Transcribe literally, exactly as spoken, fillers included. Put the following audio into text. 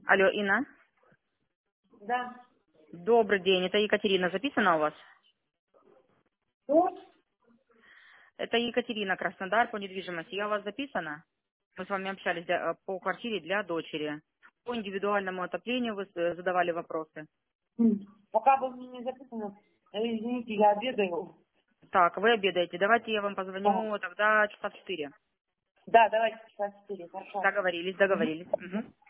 Алло, Инна. Да. Добрый день. Это Екатерина. Записано у вас? Что? Это Екатерина, Краснодар, по недвижимости. Я у вас записана? Мы с вами общались для- по квартире для дочери. По индивидуальному отоплению вы э, задавали вопросы. М. Пока бы мне не записано, э, извините, я обедаю. Так, вы обедаете. Давайте я вам Ага. позвоню тогда часа в четыре. Да, давайте часа четыре, хорошо. Договорились, Мгм. договорились. Мгм.